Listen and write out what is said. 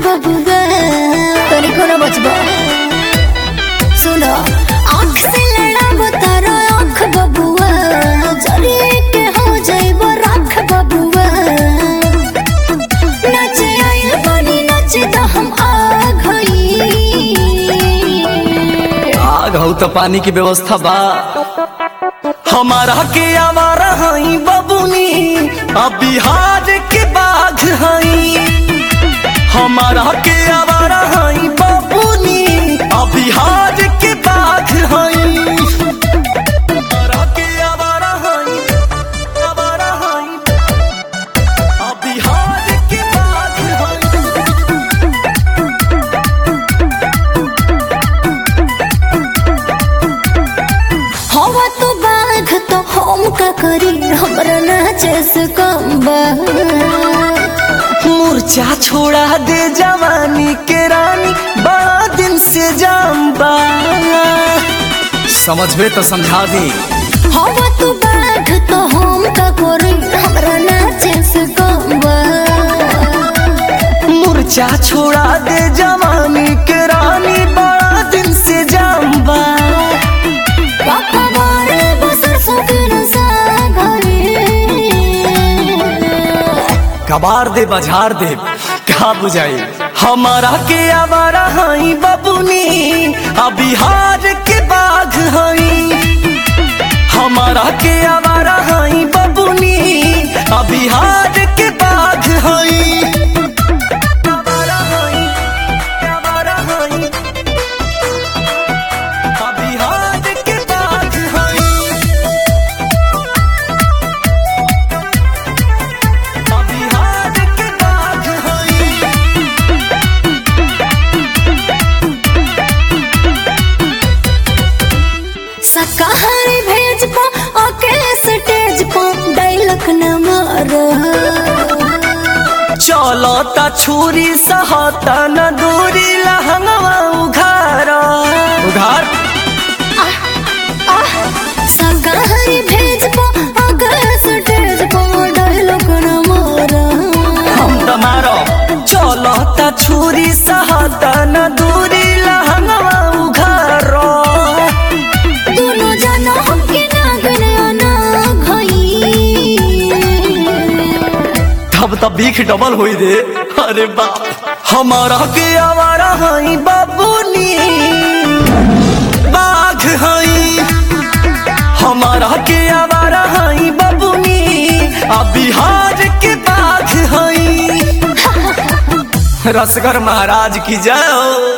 बबुआ तोरी कोनो बचबो सुनो आँख से लड़ाबो तारा आँख बबुआ जरी के हो जाइबो राख बबुआ नाचे आइल बनी नाचे तो हम आग हो तो पानी की व्यवस्था बा हमारा के आवारा हई बबुनी अब बिहार के बाघ हई हमारा के आवारा हई बबुनी अब बिहार के बाघ हई हमारा के आवारा हई अब बिहार के बाघ हई हवा तो बाघ तो हम का करी हमरा नाचे से कम बा मूर्छा छोड़ा दे जवानी के रानी बड़ा दिन से जाम्बा समझबे तो समझा दी हवा तो बाघ तो हम का करी हमरा नाचे से कम बा मूर्छा छोड़ा दे जवानी के रानी बड़ा दिन से जाम्बा कबार दे बजार दे क्या बुझाई हमारा के आवारा हई बबुनी अब बिहार के बाघ हई हमारा के आवारा हई बबुनी अब बिहार के बाघ हई कहानी भेज पा ओके स्टेज पा डायलॉग न मारो चलो ता छुरी सहता न दूरी लहंगवा उघार उघार कहानी भेज पा ओके स्टेज पा डायलॉग न मारो हम तो मारो चलो ता छुरी सहता न दूरी लहंगवा उघार तब भीख डबल हुई दे अरे बाप हमारा के आवारा हई बबुनी बाघ हई हमारा के आवारा हई बबुनी अब बिहार के बाघ हई रसगर महाराज की जय।